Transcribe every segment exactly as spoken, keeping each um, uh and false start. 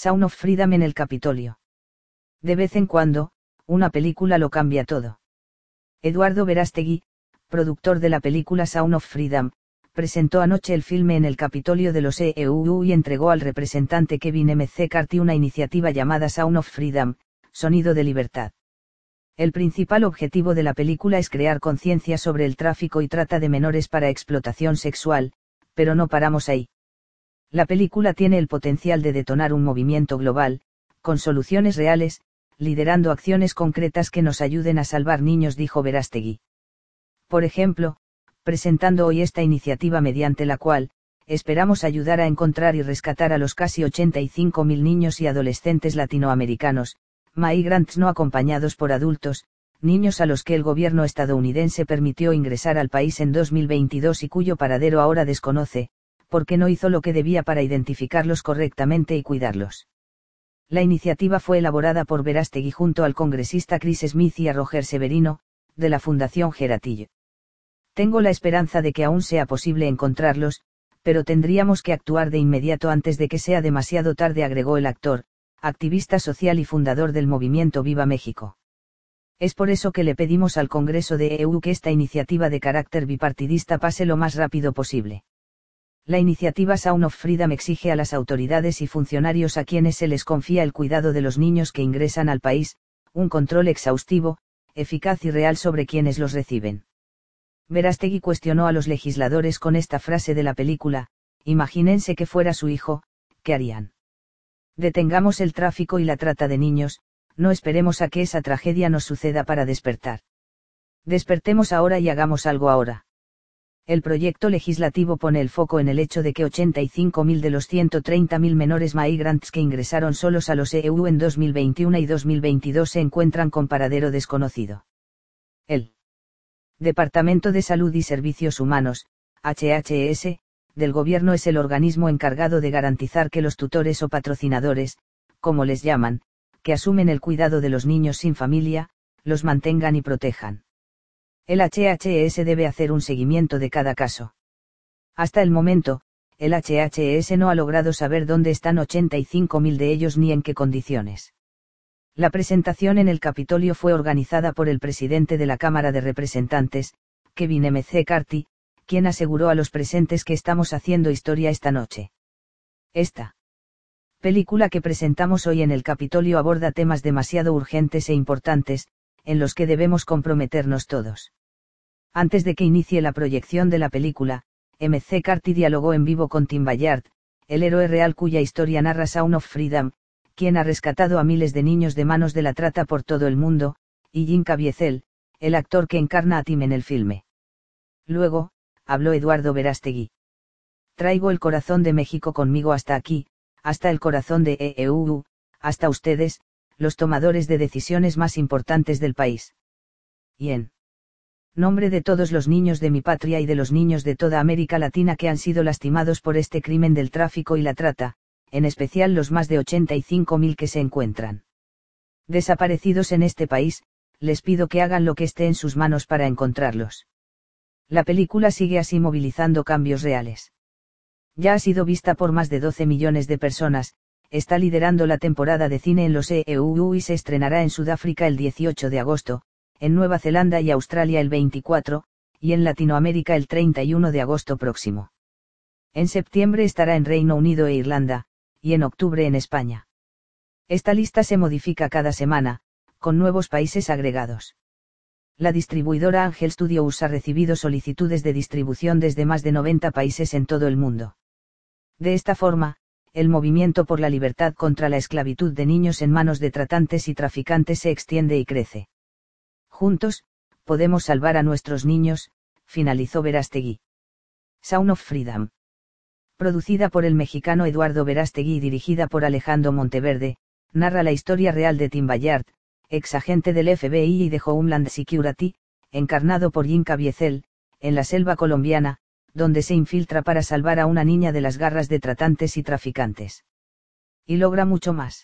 Sound of Freedom en el Capitolio. De vez en cuando, una película lo cambia todo. Eduardo Verástegui, productor de la película Sound of Freedom, presentó anoche el filme en el Capitolio de los E U y entregó al representante Kevin McCarthy una iniciativa llamada Sound of Freedom, Sonido de Libertad. El principal objetivo de la película es crear conciencia sobre el tráfico y trata de menores para explotación sexual, pero no paramos ahí. La película tiene el potencial de detonar un movimiento global, con soluciones reales, liderando acciones concretas que nos ayuden a salvar niños, dijo Verástegui. Por ejemplo, presentando hoy esta iniciativa mediante la cual, esperamos ayudar a encontrar y rescatar a los casi ochenta y cinco mil niños y adolescentes latinoamericanos, migrants no acompañados por adultos, niños a los que el gobierno estadounidense permitió ingresar al país en dos mil veintidós y cuyo paradero ahora desconoce, porque no hizo lo que debía para identificarlos correctamente y cuidarlos. La iniciativa fue elaborada por Verástegui junto al congresista Chris Smith y a Roger Severino, de la Fundación Geratillo. Tengo la esperanza de que aún sea posible encontrarlos, pero tendríamos que actuar de inmediato antes de que sea demasiado tarde, agregó el actor, activista social y fundador del movimiento Viva México. Es por eso que le pedimos al Congreso de E U que esta iniciativa de carácter bipartidista pase lo más rápido posible. La iniciativa Sound of Freedom exige a las autoridades y funcionarios a quienes se les confía el cuidado de los niños que ingresan al país, un control exhaustivo, eficaz y real sobre quienes los reciben. Verástegui cuestionó a los legisladores con esta frase de la película: imagínense que fuera su hijo, ¿qué harían? Detengamos el tráfico y la trata de niños, no esperemos a que esa tragedia nos suceda para despertar. Despertemos ahora y hagamos algo ahora. El proyecto legislativo pone el foco en el hecho de que ochenta y cinco mil de los ciento treinta mil menores migrants que ingresaron solos a los E U en dos mil veintiuno y dos mil veintidós se encuentran con paradero desconocido. El Departamento de Salud y Servicios Humanos, H H S, del Gobierno es el organismo encargado de garantizar que los tutores o patrocinadores, como les llaman, que asumen el cuidado de los niños sin familia, los mantengan y protejan. El H H S debe hacer un seguimiento de cada caso. Hasta el momento, el H H S no ha logrado saber dónde están ochenta y cinco mil de ellos ni en qué condiciones. La presentación en el Capitolio fue organizada por el presidente de la Cámara de Representantes, Kevin McCarthy, quien aseguró a los presentes que estamos haciendo historia esta noche. Esta película que presentamos hoy en el Capitolio aborda temas demasiado urgentes e importantes, en los que debemos comprometernos todos. Antes de que inicie la proyección de la película, McCarthy dialogó en vivo con Tim Ballard, el héroe real cuya historia narra Sound of Freedom, quien ha rescatado a miles de niños de manos de la trata por todo el mundo, y Jim Caviezel, el actor que encarna a Tim en el filme. Luego, habló Eduardo Verástegui. Traigo el corazón de México conmigo hasta aquí, hasta el corazón de E U, hasta ustedes, los tomadores de decisiones más importantes del país. Y en nombre de todos los niños de mi patria y de los niños de toda América Latina que han sido lastimados por este crimen del tráfico y la trata, en especial los más de ochenta y cinco mil que se encuentran desaparecidos en este país, les pido que hagan lo que esté en sus manos para encontrarlos. La película sigue así movilizando cambios reales. Ya ha sido vista por más de doce millones de personas, está liderando la temporada de cine en los E U y se estrenará en Sudáfrica el dieciocho de agosto, en Nueva Zelanda y Australia el veinticuatro, y en Latinoamérica el treinta y uno de agosto próximo. En septiembre estará en Reino Unido e Irlanda, y en octubre en España. Esta lista se modifica cada semana, con nuevos países agregados. La distribuidora Angel Studios ha recibido solicitudes de distribución desde más de noventa países en todo el mundo. De esta forma, el movimiento por la libertad contra la esclavitud de niños en manos de tratantes y traficantes se extiende y crece. Juntos, podemos salvar a nuestros niños, finalizó Verástegui. Sound of Freedom. Producida por el mexicano Eduardo Verástegui y dirigida por Alejandro Monteverde, narra la historia real de Tim Ballard, ex agente del F B I y de Homeland Security, encarnado por Jim Caviezel, en la selva colombiana, donde se infiltra para salvar a una niña de las garras de tratantes y traficantes. Y logra mucho más.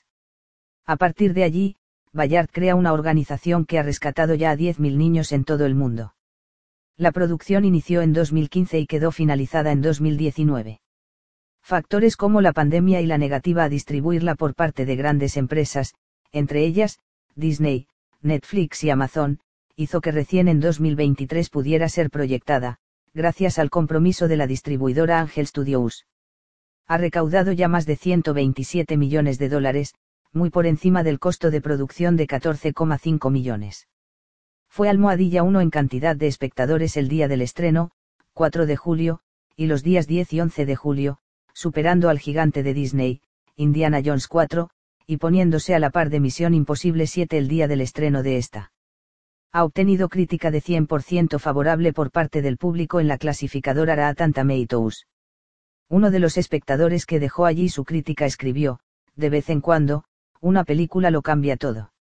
A partir de allí, Ballard crea una organización que ha rescatado ya a diez mil niños en todo el mundo. La producción inició en dos mil quince y quedó finalizada en dos mil diecinueve. Factores como la pandemia y la negativa a distribuirla por parte de grandes empresas, entre ellas, Disney, Netflix y Amazon, hizo que recién en dos mil veintitrés pudiera ser proyectada, gracias al compromiso de la distribuidora Angel Studios. Ha recaudado ya más de ciento veintisiete millones de dólares, muy por encima del costo de producción de catorce coma cinco millones. Fue almohadilla uno en cantidad de espectadores el día del estreno, cuatro de julio, y los días diez y once de julio, superando al gigante de Disney, Indiana Jones cuatro, y poniéndose a la par de Misión Imposible siete el día del estreno de esta. Ha obtenido crítica de cien por ciento favorable por parte del público en la clasificadora Rotten Tomatoes. Uno de los espectadores que dejó allí su crítica escribió, de vez en cuando, una película lo cambia todo.